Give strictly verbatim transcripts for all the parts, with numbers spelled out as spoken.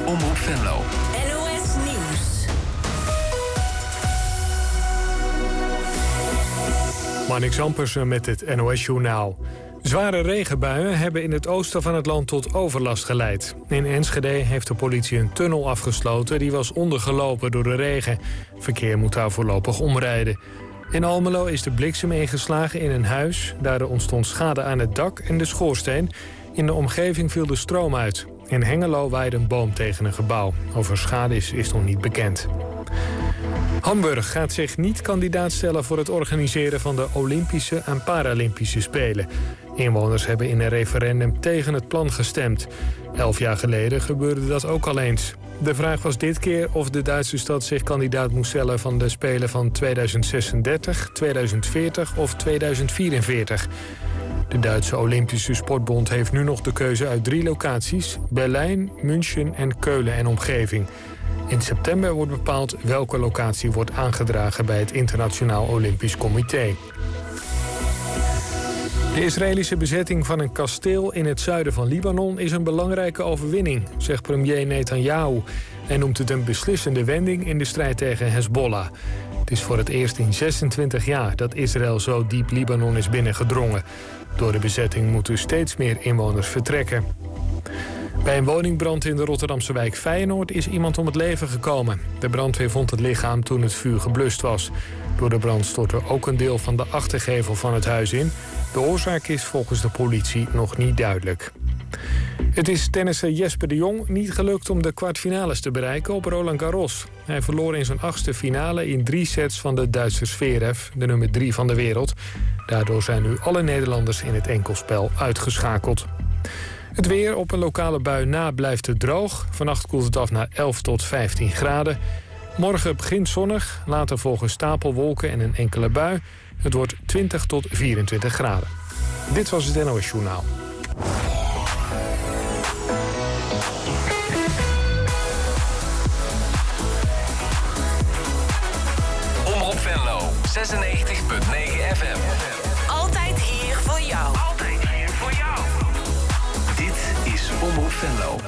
Omroep Venlo. N O S Nieuws. Marnix Ampersen met het N O S-journaal. Zware regenbuien hebben in het oosten van het land tot overlast geleid. In Enschede heeft de politie een tunnel afgesloten die was ondergelopen door de regen. Verkeer moet daar voorlopig omrijden. In Almelo is de bliksem ingeslagen in een huis. Daardoor ontstond schade aan het dak en de schoorsteen. In de omgeving viel de stroom uit. In Hengelo waaide een boom tegen een gebouw. Over schade is, is nog niet bekend. Hamburg gaat zich niet kandidaat stellen voor het organiseren van de Olympische en Paralympische Spelen. Inwoners hebben in een referendum tegen het plan gestemd. Elf jaar geleden gebeurde dat ook al eens. De vraag was dit keer of de Duitse stad zich kandidaat moest stellen van de Spelen van tweeduizend zesendertig, tweeduizend veertig of tweeduizend vierenveertig. De Duitse Olympische Sportbond heeft nu nog de keuze uit drie locaties: Berlijn, München en Keulen en omgeving. In september wordt bepaald welke locatie wordt aangedragen bij het Internationaal Olympisch Comité. De Israëlische bezetting van een kasteel in het zuiden van Libanon is een belangrijke overwinning, zegt premier Netanyahu. Hij noemt het een beslissende wending in de strijd tegen Hezbollah. Het is voor het eerst in zesentwintig jaar dat Israël zo diep Libanon is binnengedrongen. Door de bezetting moeten steeds meer inwoners vertrekken. Bij een woningbrand in de Rotterdamse wijk Feyenoord is iemand om het leven gekomen. De brandweer vond het lichaam toen het vuur geblust was. Door de brand stortte ook een deel van de achtergevel van het huis in. De oorzaak is volgens de politie nog niet duidelijk. Het is tennisser Jesper de Jong niet gelukt om de kwartfinales te bereiken op Roland Garros. Hij verloor in zijn achtste finale in drie sets van de Duitse Zverev, de nummer drie van de wereld. Daardoor zijn nu alle Nederlanders in het enkelspel uitgeschakeld. Het weer: op een lokale bui na blijft het droog. Vannacht koelt het af naar elf tot vijftien graden. Morgen begint zonnig, later volgen stapelwolken en een enkele bui. Het wordt twintig tot vierentwintig graden. Dit was het N O S-journaal. Omroep Venlo, zesennegentig punt negen F M. Altijd hier voor jou. Altijd hier voor jou. Dit is Omroep Venlo.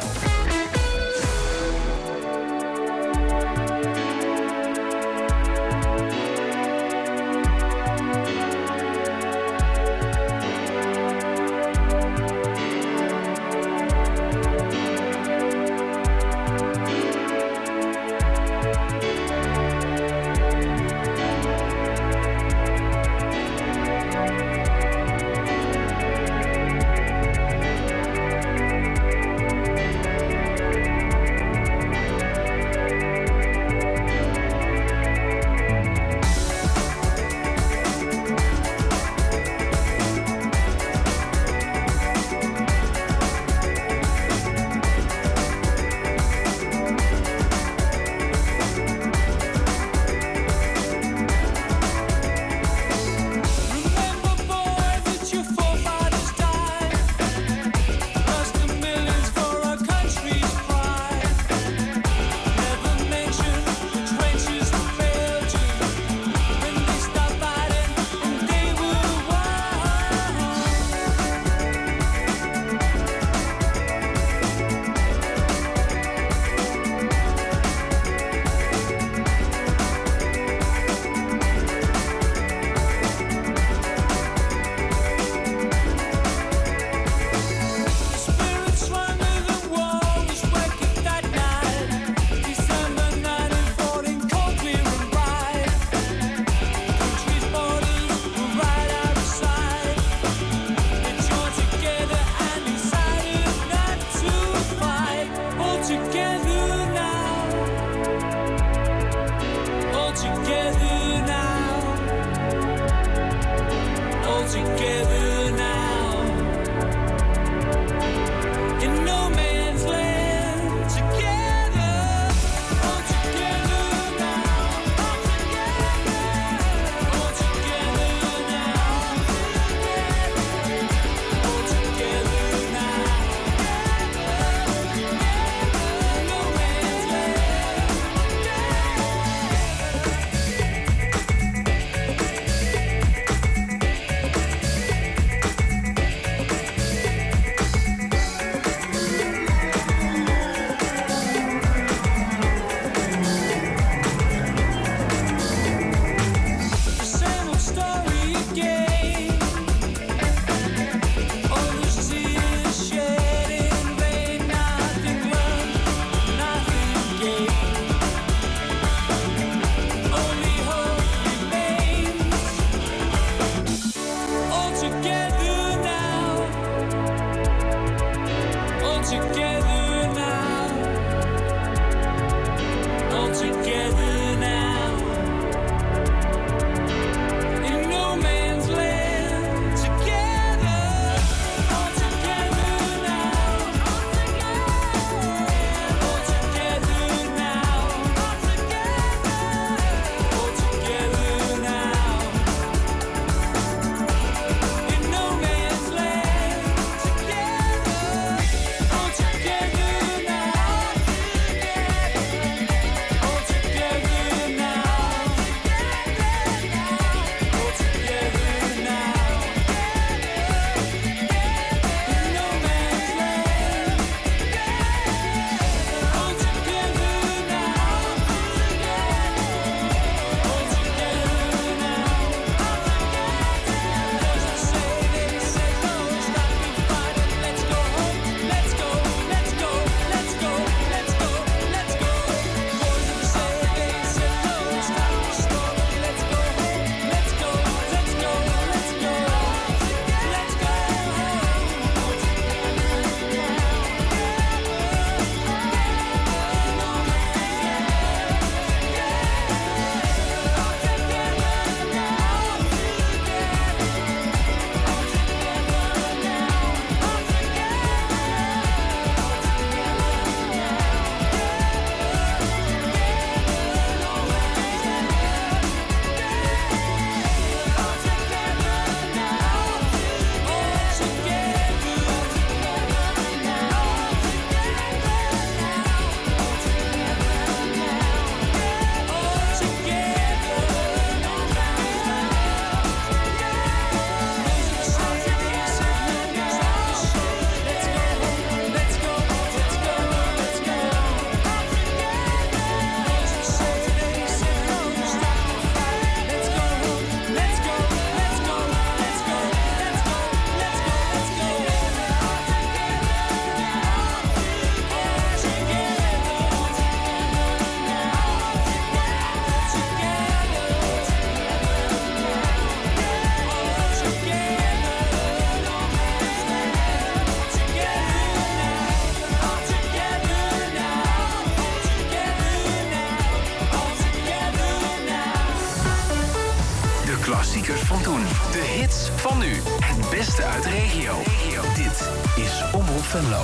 De hits van nu. Het beste uit de regio. Dit is Omroep Venlo.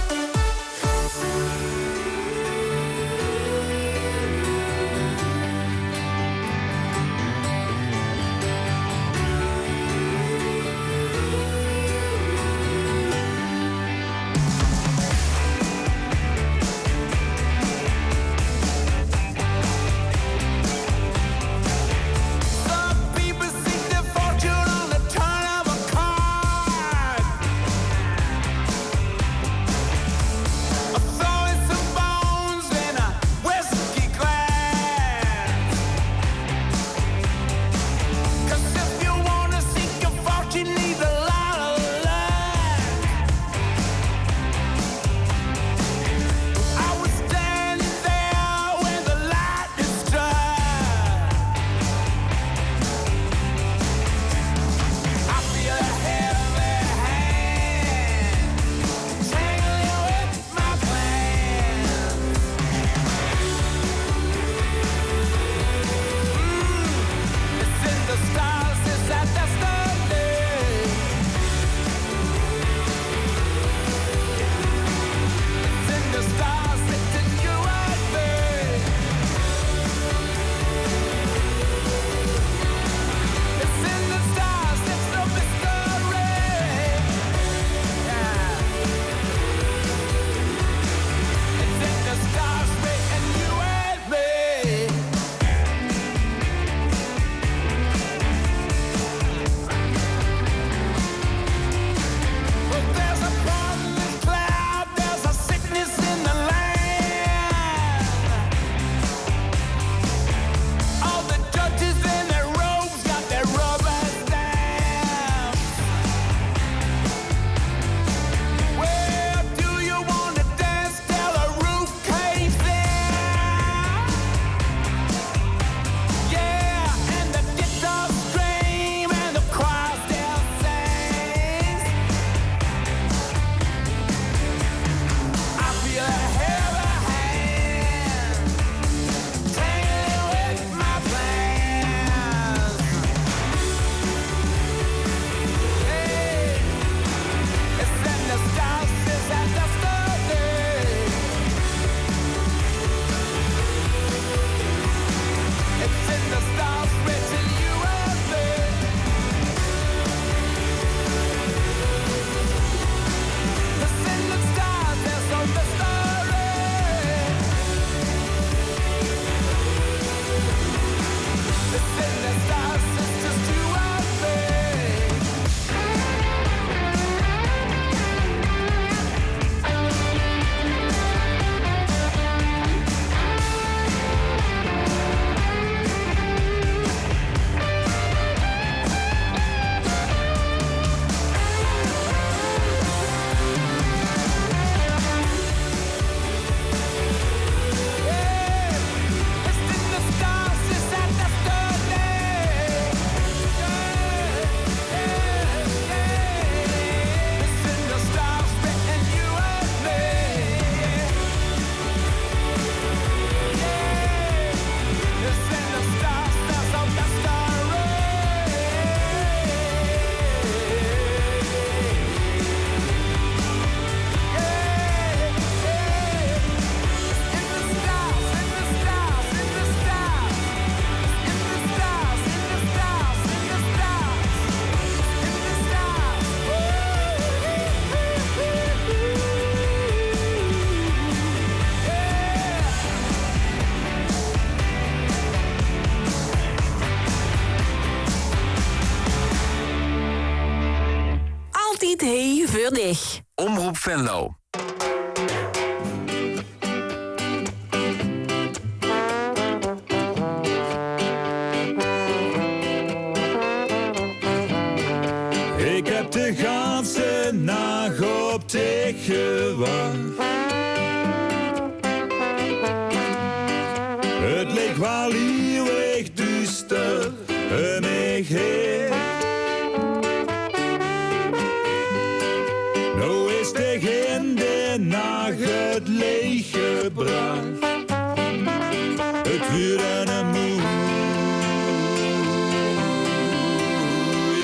Würdig. Omroep Venlo. Ik heb de ganse nacht op dich gewacht. Het leek wel eeuwig duister om mij heen. Nou is de in de nacht het leeggebracht. Het vuur en een moe.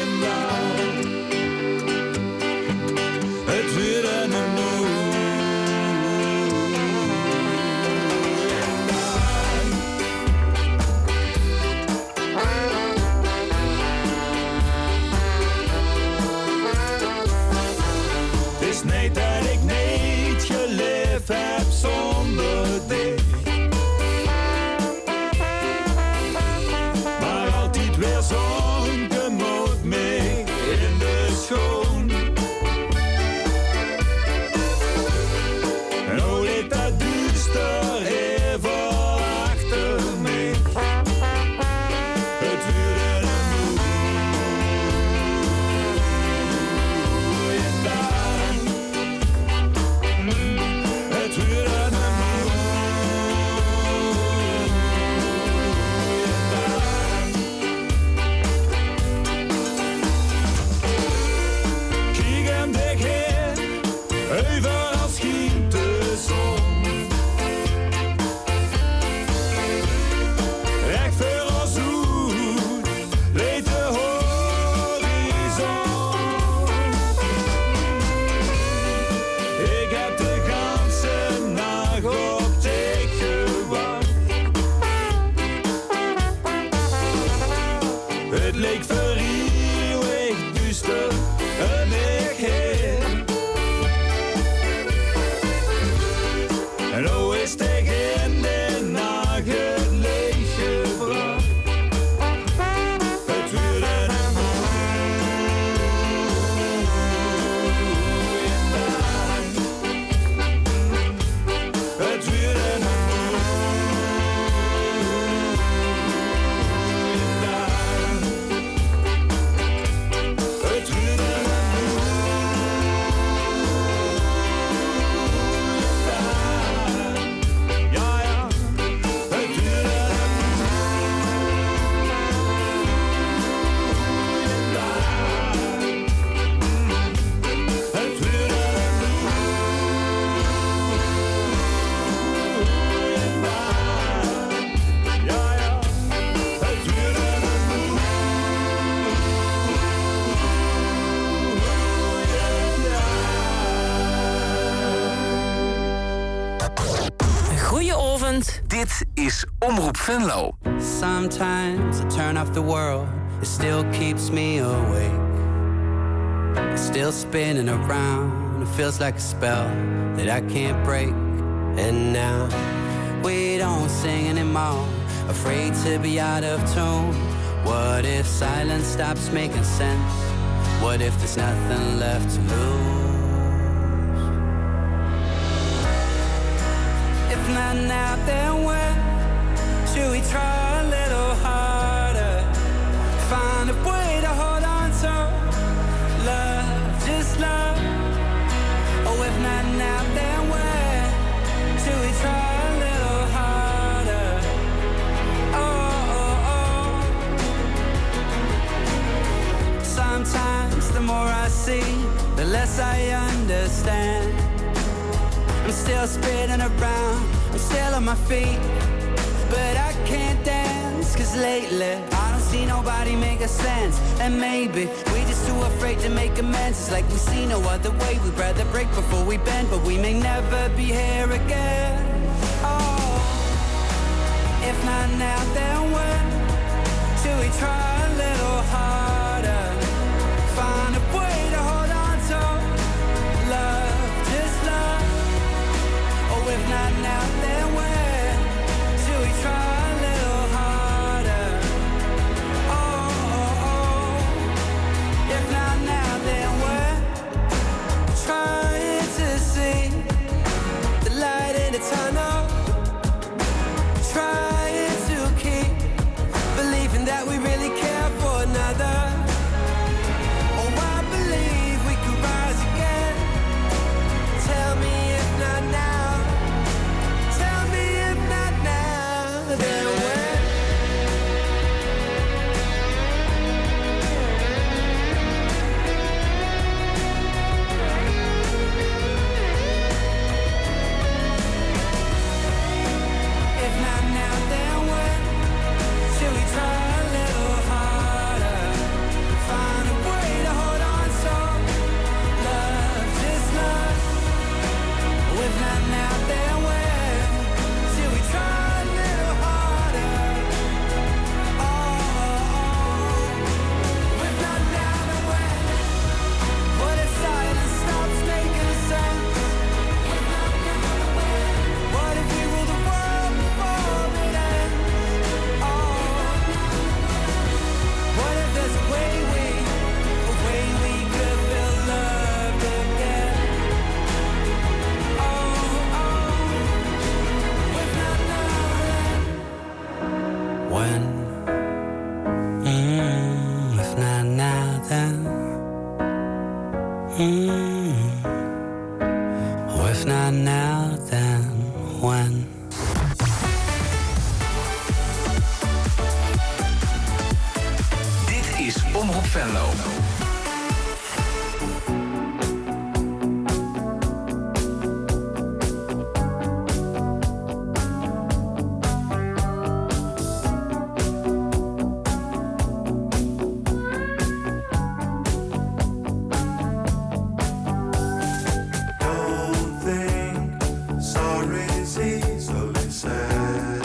Goedenavond. Dit is Omroep Venlo. Sometimes I turn off the world, it still keeps me awake. It's still spinning around, it feels like a spell that I can't break. And now we don't sing anymore, afraid to be out of tune. What if silence stops making sense? What if there's nothing left to lose? If not now, then when? Should we try a little harder? Find a way to hold on to love, just love. Oh, if not now, then when? Should we try a little harder? Oh, oh, oh. Sometimes the more I see, the less I understand. I'm still spinning around, I'm still on my feet, but I can't dance, cause lately I don't see nobody making sense. And maybe we just too afraid to make amends. It's like we see no other way, we'd rather break before we bend, but we may never be here again. Oh, if not now, then when? Should we try a little harder? Find a way to hold on to love, just love. Oh, if not now, then when? Should we try a little harder? Oh, oh, oh. If not now, then when? Trying to see the light in the tunnel, trying to keep believing that we really care for another. Oh, I believe we could rise again. Tell me if not now. Tell me if not now, then when? If not now, then when? Should we try a little harder? Find a way to hold on to love, just love. If not now, then when? Should we try a little harder? Oh, oh, oh. If not now, then when? What if silence stops making sense? If not now, then when? What if we rule the world before it ends? Oh, what if there's a way we, a way we could feel loved again? Oh, oh, if not now, then when? Mm, if not now, then mm, oh, if not now, then when? Dit is Omroep Venlo. Don't think sorry's easily said.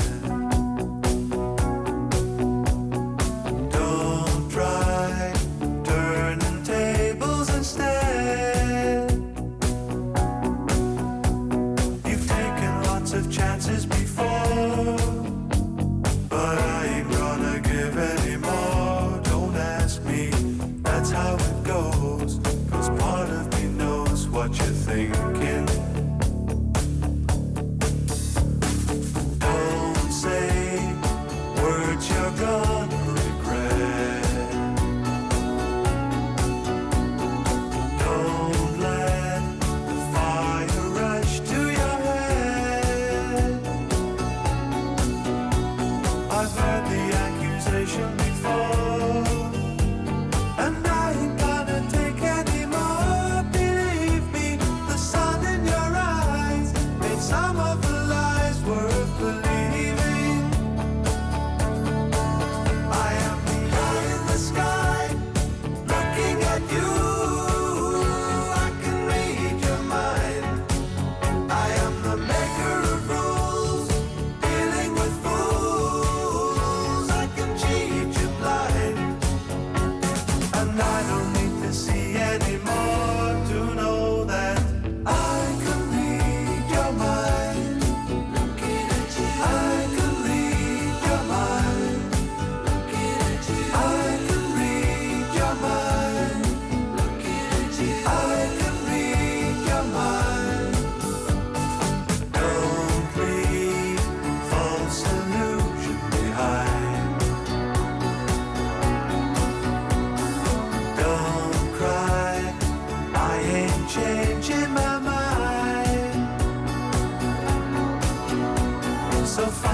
Don't try turning tables instead. You've taken lots of chances before, but I ain't gonna give any more. Don't ask me, that's how it goes. Cause part of me knows what you're thinking.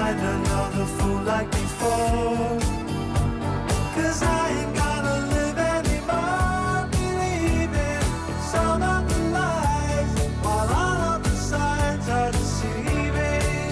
find another fool like before. 'Cause I ain't gonna live anymore believing some of the lies, while all of the signs are deceiving.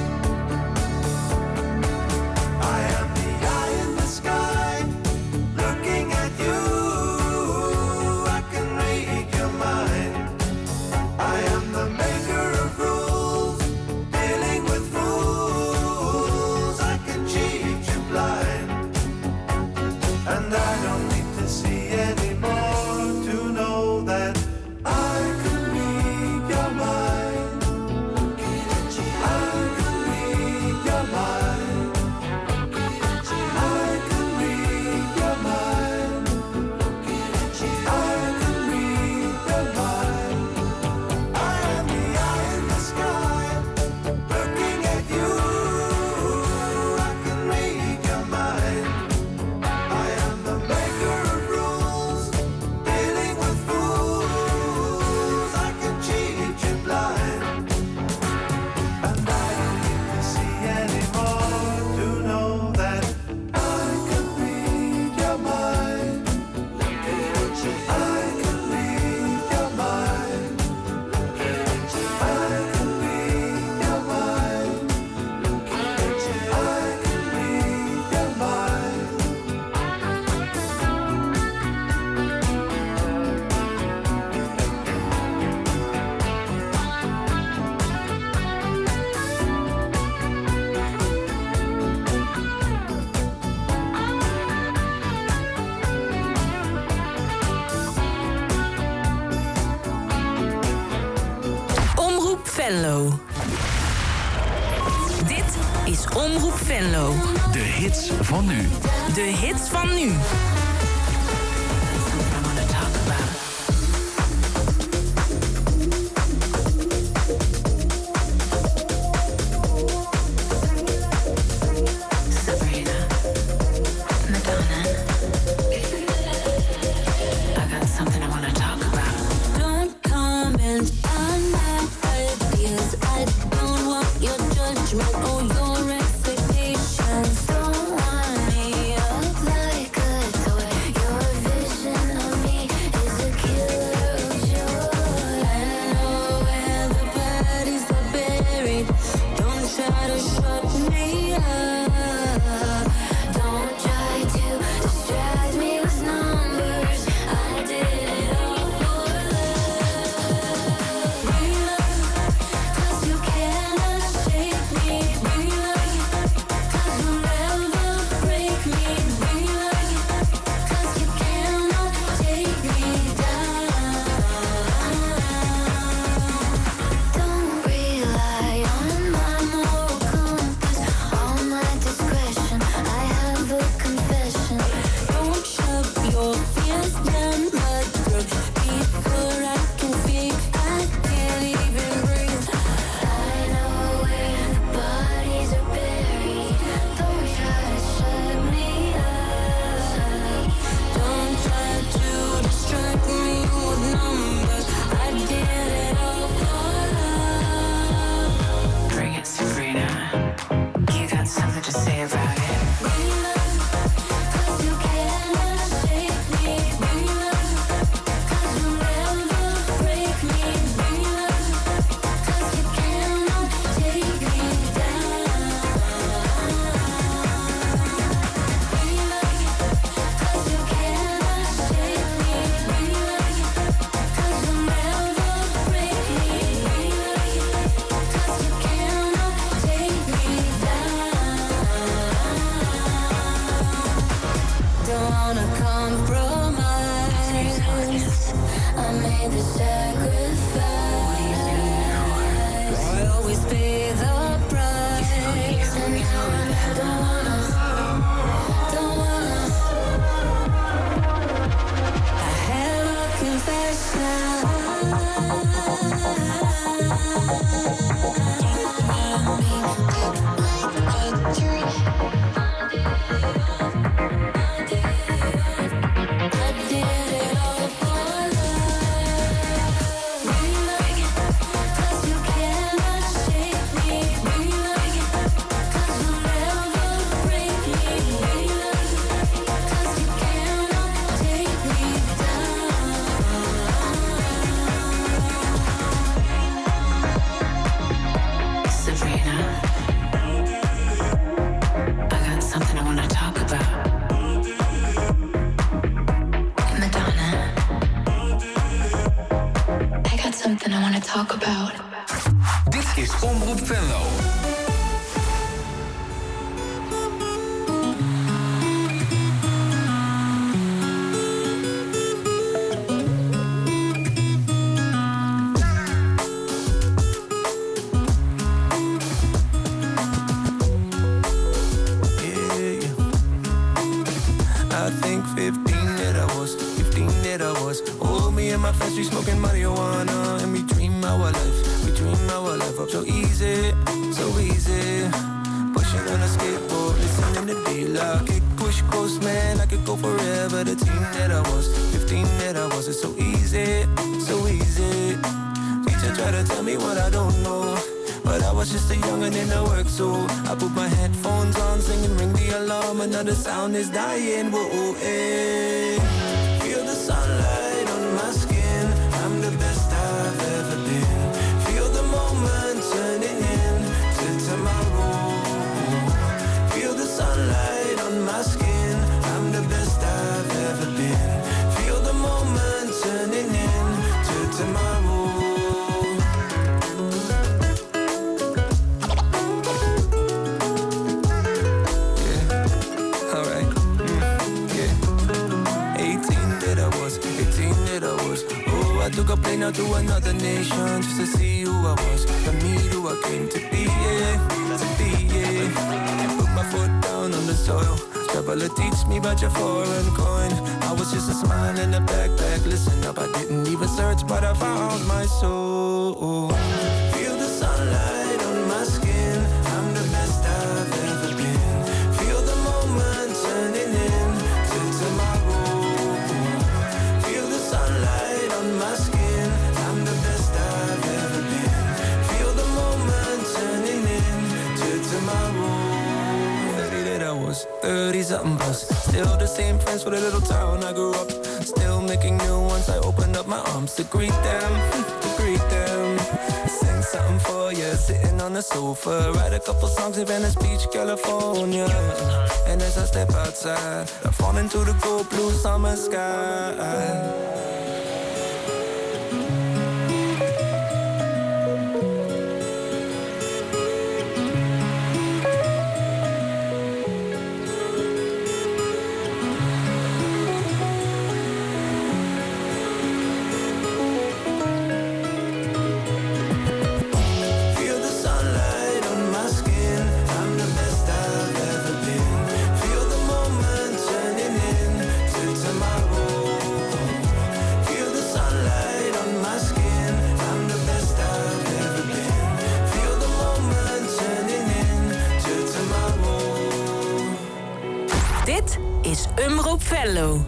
I am the eye in the sky, looking at you. I can read your mind. I am the maker of rules, dealing with fools. I can cheat you blind, and I don't need to see anymore to know that I can read your mind. I can read your mind. I can read your mind. I can read your mind. I am the eye in the sky, looking at you. I can read your mind. I am the maker of rules, dealing with fools. I can cheat you blind, and I don't need to see anymore to know that I can read your mind. I can read your mind. I can read your mind. I can read your mind. Omroep Venlo. Dit is Omroep Venlo. De hits van nu. De hits van nu. Sabrina, Madonna. I got something I want to talk about. Don't comment on my ideas. I don't want your judgment or your expectations. Don't want me up like a toy. Your vision of me is a killer of joy. I know where the bodies are buried. Don't try to shut me up. Don't try to distract me with numbers. I did it all for love. Reload, 'cause you cannot shake me. Reload, 'cause you'll never break me. Reload, 'cause you cannot take me down. Don't rely on my moral compass. us. Oh, me and my friends, we smoking marijuana. And we dream our life, we dream our life up so easy, so easy. Pushing on a skateboard, listening to D-Lock. Kick, push, coast, man, I could go forever. The team that I was, fifteen that I was, it's so easy, so easy. Teacher try to tell me what I don't know, but I was just a youngin' in the work, so I put my headphones on, singing, ring the alarm, another sound is dying, whoa, hey. Feel the sunlight on my skin, I'm the best I've ever been. Feel the moment turning into tomorrow. Feel the sunlight on my skin, I'm the best I've ever been. Feel the moment turning into tomorrow. I took a plane out to another nation just to see who I was, to meet who I came to be, yeah, to be, yeah. Put my foot down on the soil, traveler teach me about your foreign coin. I was just a smile in a backpack, listen up, I didn't even search, but I found my soul. Feel the sunlight on my skin, I'm the best I've ever been. Feel the moment turning into tomorrow. Feel the sunlight on my skin, I'm the best I've ever been. Feel the moment turning into tomorrow. thirty that I was, thirty something plus. Still the same friends for the little town I grew up. Still making new ones, I opened up my arms to greet them, to greet them. Sing something for you, sitting on the sofa. Write a couple songs in Venice Beach, California. And as I step outside, I fall into the cold blue summer sky. Is Omroep Venlo.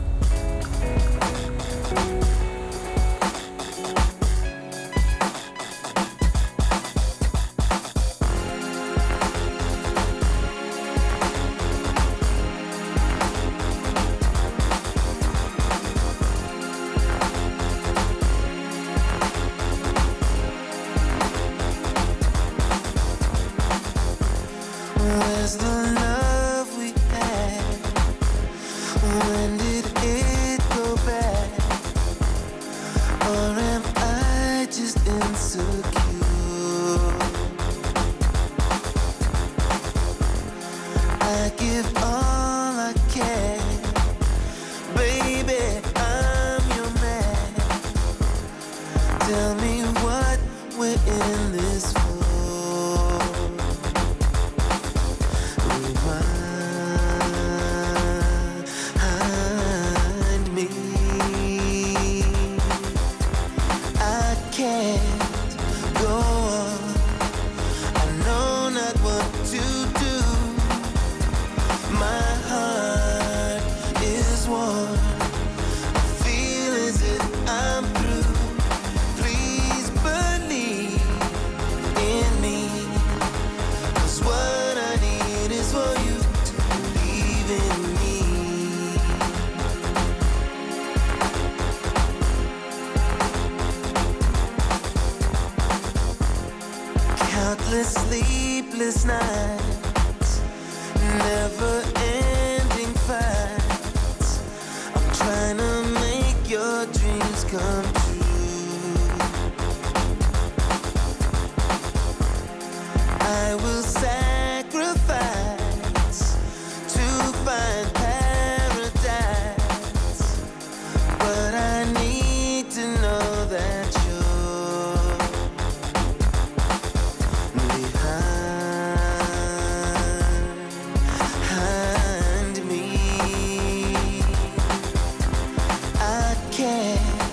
Where's the love we had? When did it go back? Or am I just insecure? I give all I can. Baby, I'm your man. Tell me what we're in this for. Countless sleepless nights, never-ending fights. I'm trying to make your dreams come true. I will sacrifice to find paradise, but I need to know that yeah.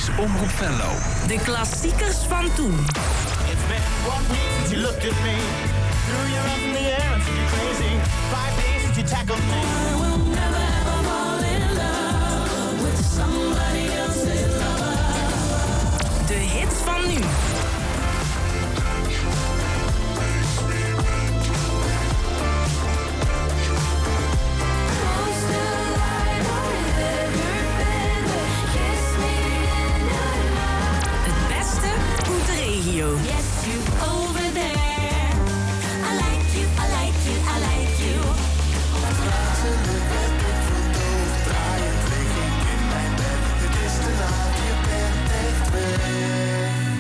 is Omroep Venlo. De klassiekers van toen. It's been one week since you looked at me. Threw your arms in the air and said you're crazy. Five days since you tackled me. I will never ever fall in love with somebody else's lover. De hits van nu. Yes, you over there. I like you, I like you, I like you. Draaiend lig ik in mijn bed. Het is te laat, je bent echt weg.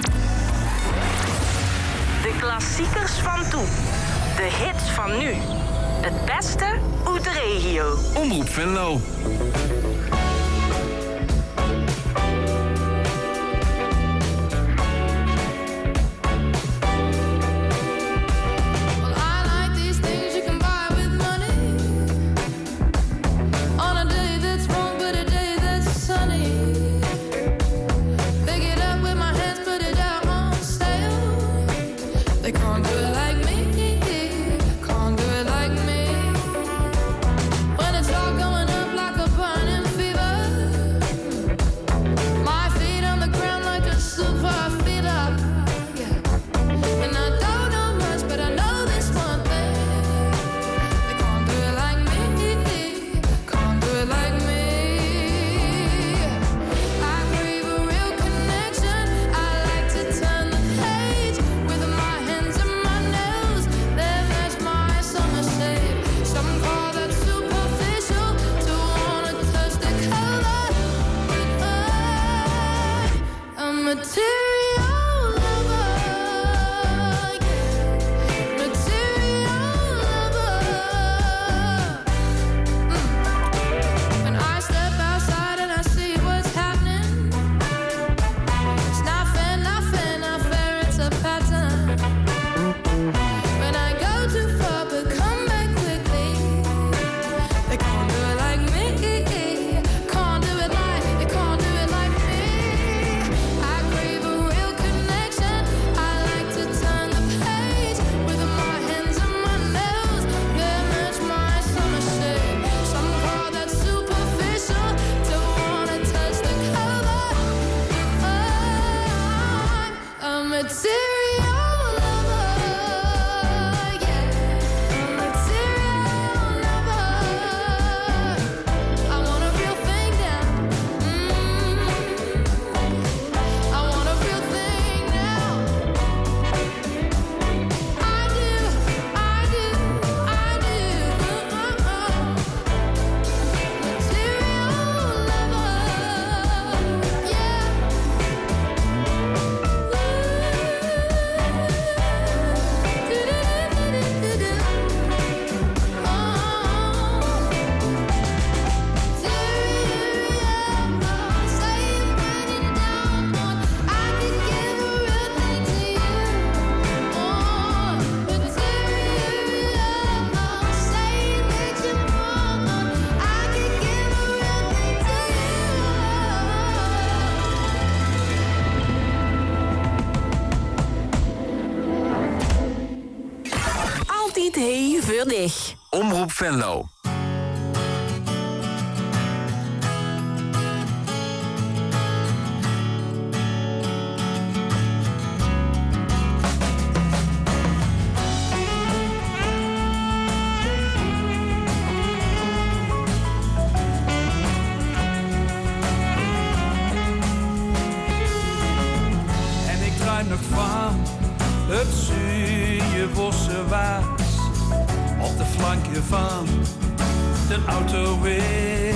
De klassiekers van toen. De hits van nu. Het beste uit de regio. Omroep Venlo. Omroep Venlo. En ik druim nog van het zuur bossenwaas op de flankje van de autoweg.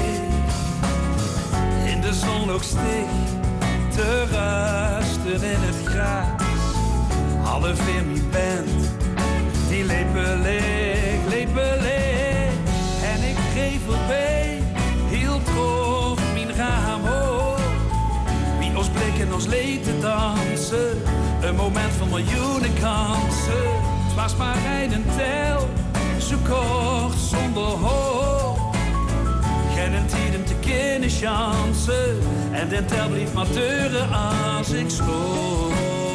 In de zon nog stik te rusten in het gras. Half in mijn band, die lepen leeg, lepen leeg. En ik geef voorbij, heel kort mijn raam hoog. Wie ons blik en ons leed te dansen, een moment van miljoenen kansen. Het was maar een tel, zo kort zonder hoop. Geen tijd om te kennen chance. En den tel blieft maar teuren als ik sloop.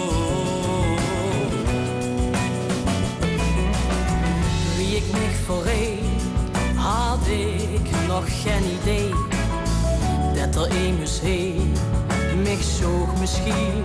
Wie ik mich voorheen, had ik nog geen idee. Dat er een moest heen, mich zoog misschien.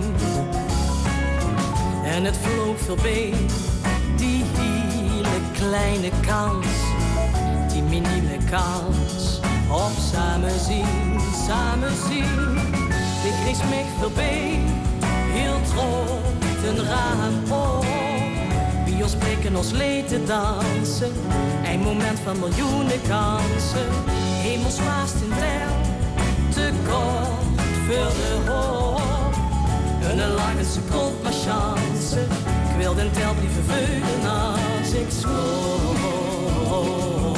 En het vloog voorbij, die hele kleine kans. Die minieme kans op samen zien, samen zien. Ik kreeg mich voorbij, heel trots een raam op. Wie ons blikken ons leed te dansen. Een moment van miljoenen kansen. Hemelsmaast in tel, te kort voor de hoop. Een lange seconde maar chance. Ik wil den tel blijven veulen als ik sloop.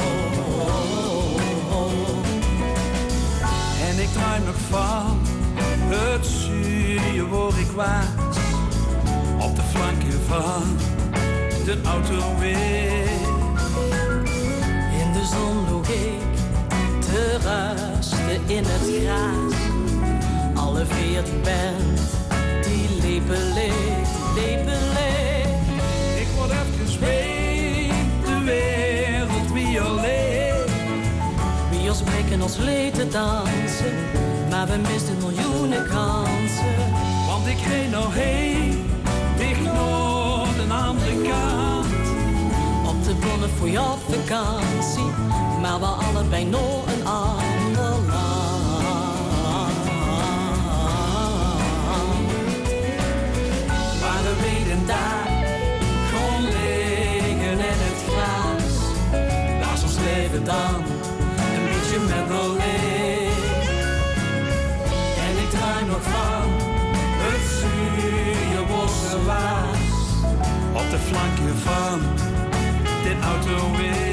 En ik draai nog van het zuur waar ik was. Op de flanken van de autoweg. In de zon loog ik te rusten in het gras. Alle veertien bent, die lepen leeg, die lepen leeg. Ik word even weet, de wereld wie alleen. Wie ons blikken ons leed te dansen, maar we misten miljoenen kansen. Want ik reed nog heen, dicht naar de andere kant. Op de bonnen voor je op vakantie, maar we allebei nog een ander land. Waar de weden daar gewoon liggen in het gras. Laat ons leven dan een beetje met alleen. En ik draai nog van het zure bossen was. Op de flanken van dit autoweg.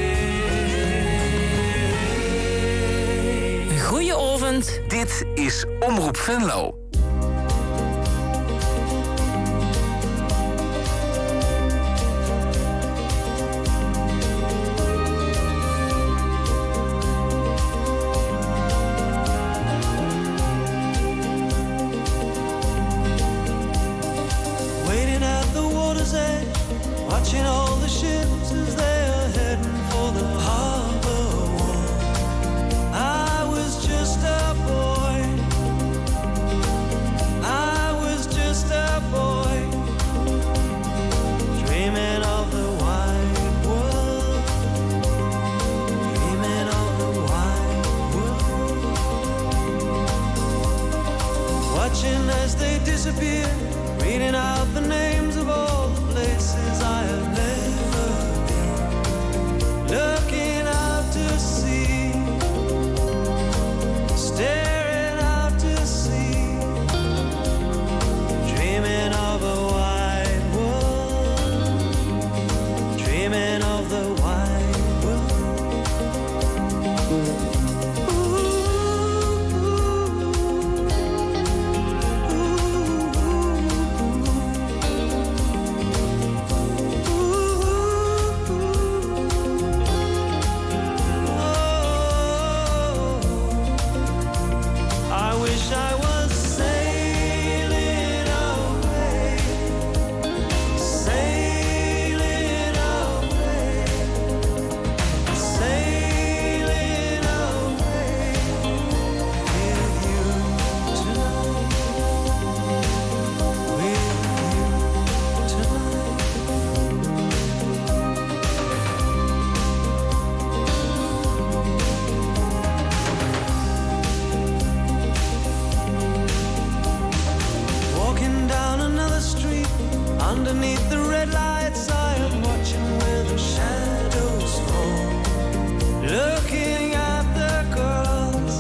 Goeie-ovend. Dit is Omroep Venlo. Waiting at the water's edge, watching all the ships as they are heading for the harbor wall. I was just a boy. I was just a boy, dreaming of the wide world, dreaming of the wide world. Watching as they disappear, reading out the names of all the places I have never been. Looking out to sea, staring out to sea, dreaming of a wide world, dreaming of the wide world. I wish I was sailing away, sailing away, sailing away with you tonight, with you tonight. Walking down another street, underneath the red lights, I am watching where the shadows fall. Looking at the girls,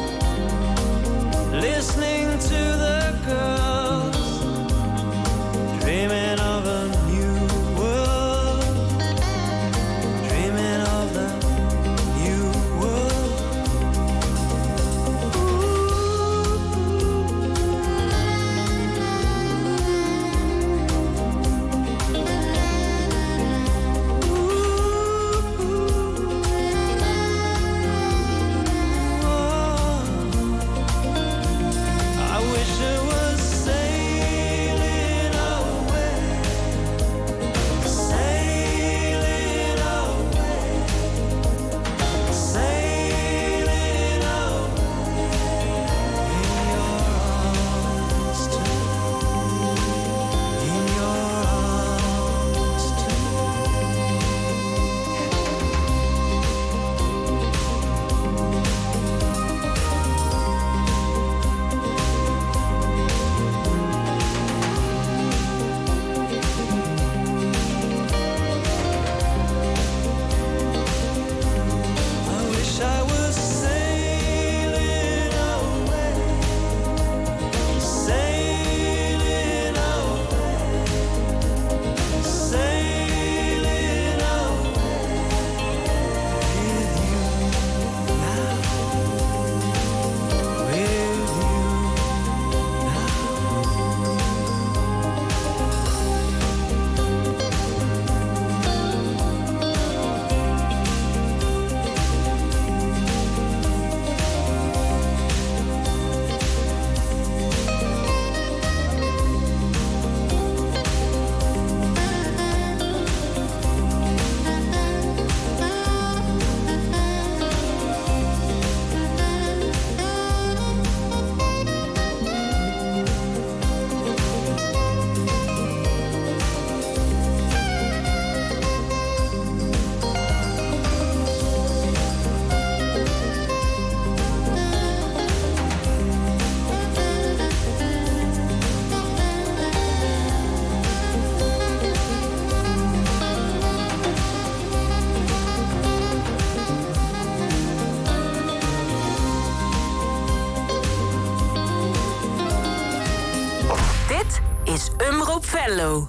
listening to the girls, dreaming of a new world, dreaming of the new world. is Omroep Venlo.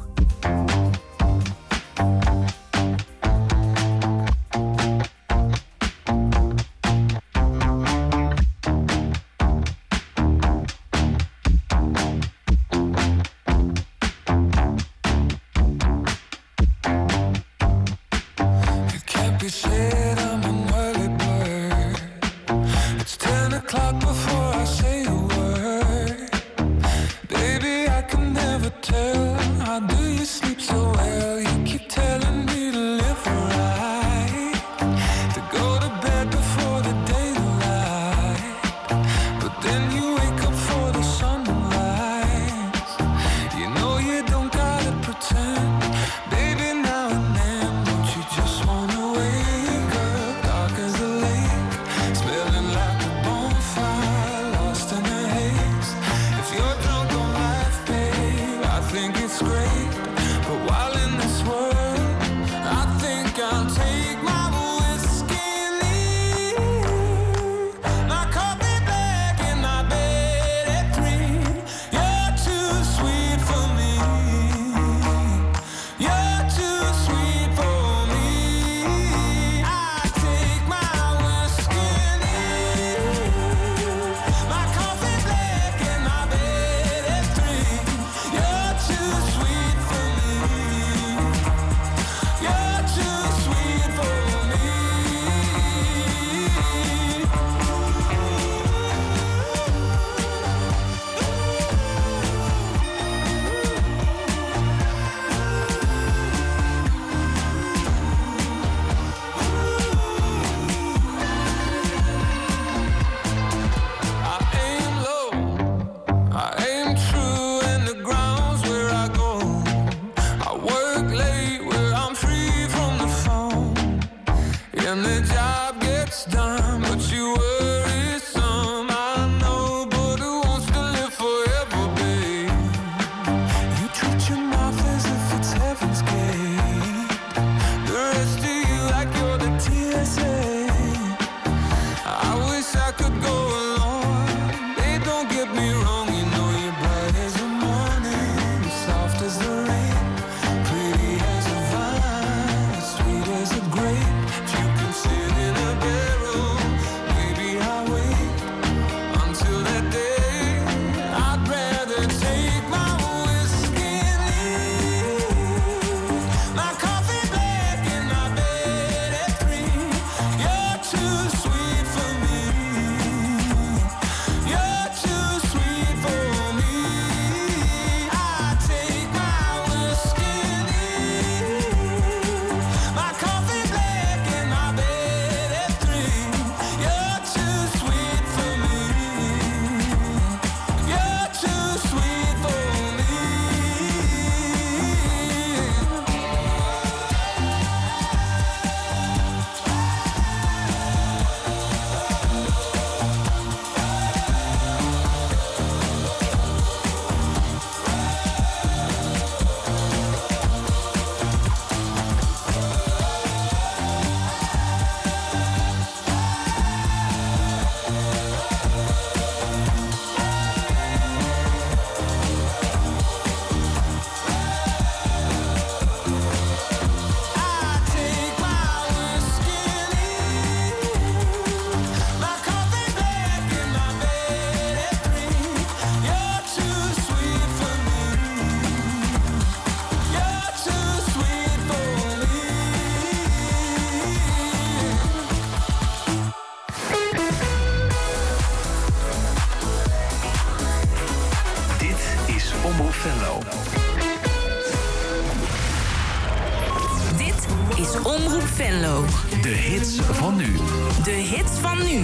Venlo. De hits van nu. De hits van nu.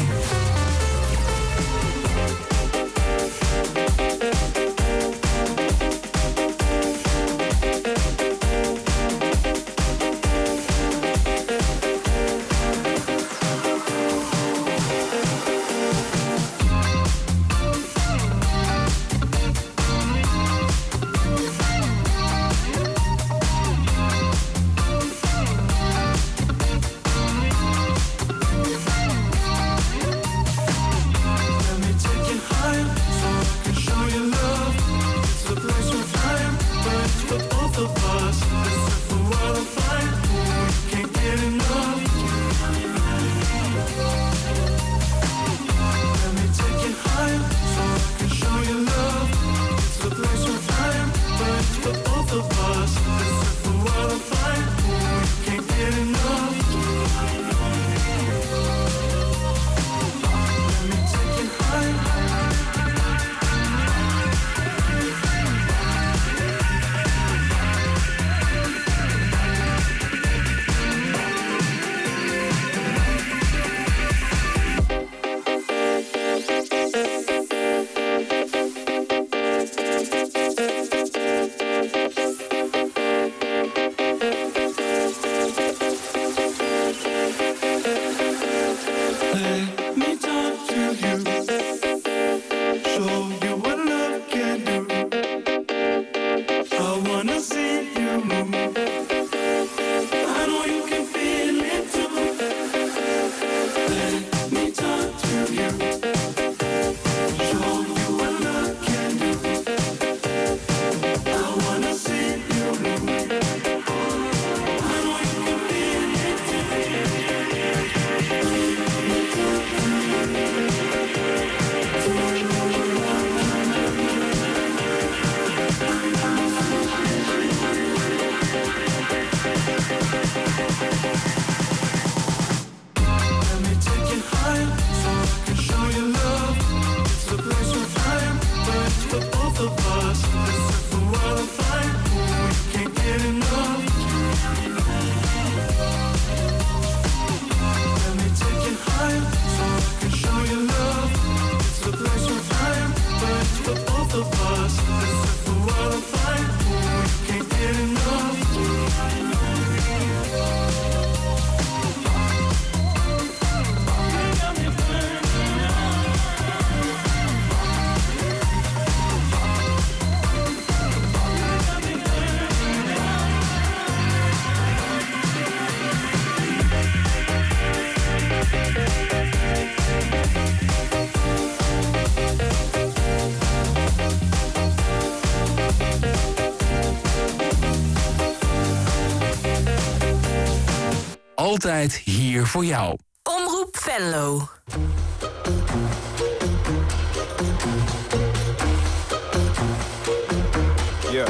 both of us. Let's set the world on fire. We can't get enough. Altijd hier voor jou. Omroep Venlo. Ja.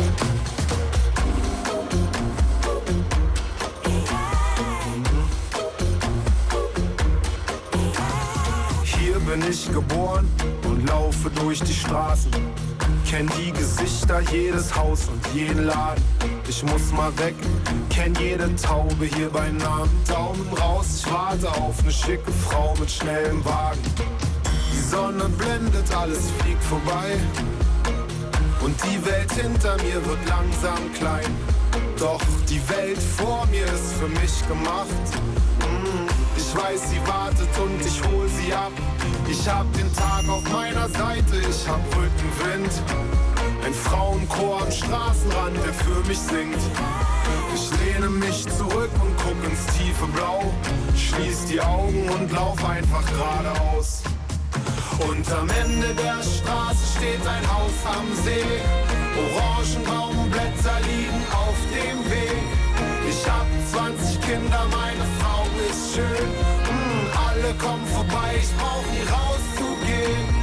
Hier bin ich geboren und laufe durch die Straßen. Kenn die Gesichter, jedes Haus und jeden Laden. Ich muss mal weg, kenn jede Taube hier bei Namen. Daumen raus, ich warte auf ne schicke Frau mit schnellem Wagen. Die Sonne blendet, alles fliegt vorbei. Und die Welt hinter mir wird langsam klein. Doch die Welt vor mir ist für mich gemacht. Mm, ich weiß, sie wartet und ich hol sie ab. Ich hab den Tag auf meiner Seite, ich hab Rückenwind. Ein Frauenchor am Straßenrand, der für mich singt. Ich lehne mich zurück und guck ins tiefe Blau. Schließ die Augen und lauf einfach geradeaus. Und am Ende der Straße steht ein Haus am See. Orangenbaumblätter liegen auf dem Weg. Ich hab zwanzig Kinder, meine Frau ist schön. Mm, alle kommen vorbei, ich brauch nie rauszugehen.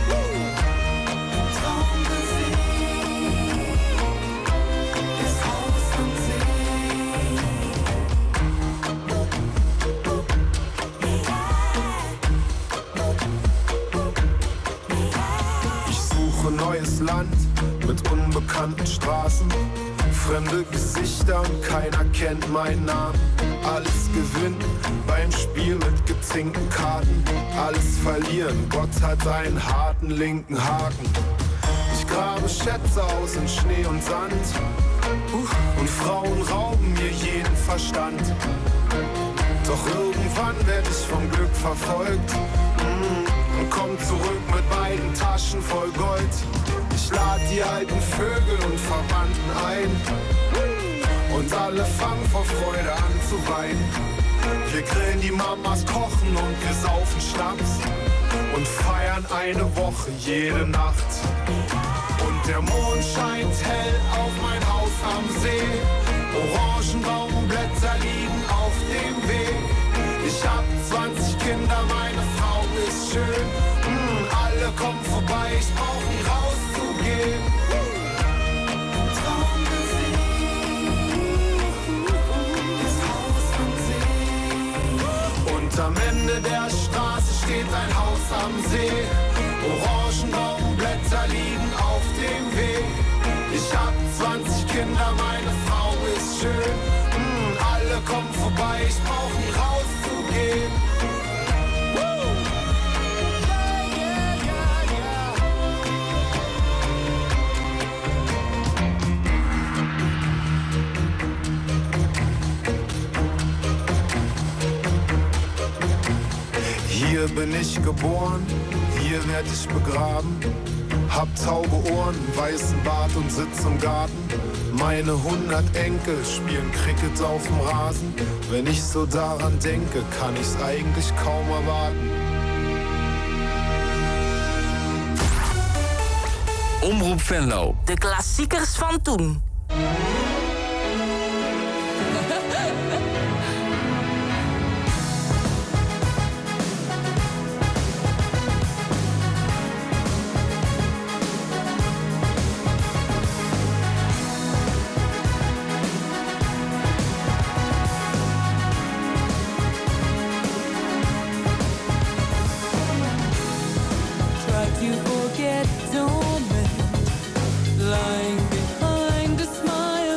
Neues Land mit unbekannten Straßen, fremde Gesichter und keiner kennt meinen Namen. Alles gewinnen beim Spiel mit gezinkten Karten, alles verlieren, Gott hat einen harten linken Haken. Ich grabe Schätze aus in Schnee und Sand und Frauen rauben mir jeden Verstand. Doch irgendwann werd ich vom Glück verfolgt und komm zurück mit beiden Taschen voll Gold. Ich lad die alten Vögel und Verwandten ein und alle fangen vor Freude an zu weinen. Wir grillen die Mamas, kochen und wir saufen Schnaps und feiern eine Woche jede Nacht. Und der Mond scheint hell auf mein Haus am See. Orangenbaumblätter liegen auf dem Weg. Ich hab zwanzig Kinder, meine Frau ist schön. Mm, alle kommen vorbei, ich brauch nie rauszugehen. Traummusik, das Haus am See. Und am Ende der Straße steht ein Haus am See. Orangenbaumblätter liegen auf dem Weg. Ich hab zwanzig Kinder, meine Frau ist schön. Mm, alle kommen vorbei, ich brauch nie rauszugehen. Hier bin ich geboren, hier werd ich begraben. Hab taube Ohren, weißen Bart und sitz im Garten. Meine hundert Enkel spielen Cricket auf dem Rasen. Wenn ich so daran denke, kann ich's eigentlich kaum erwarten. Omroep Venlo. De klassiekers van toen. Lying behind a smile.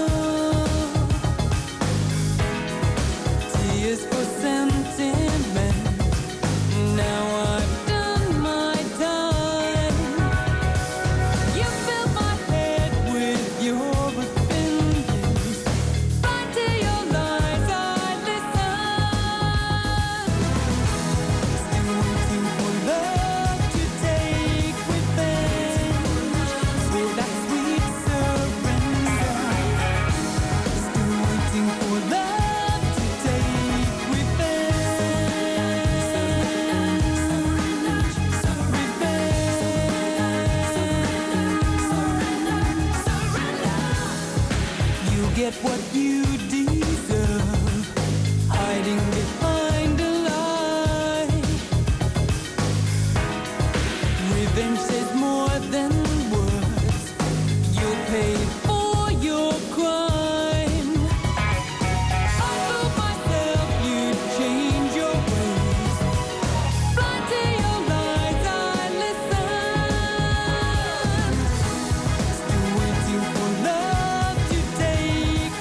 get what you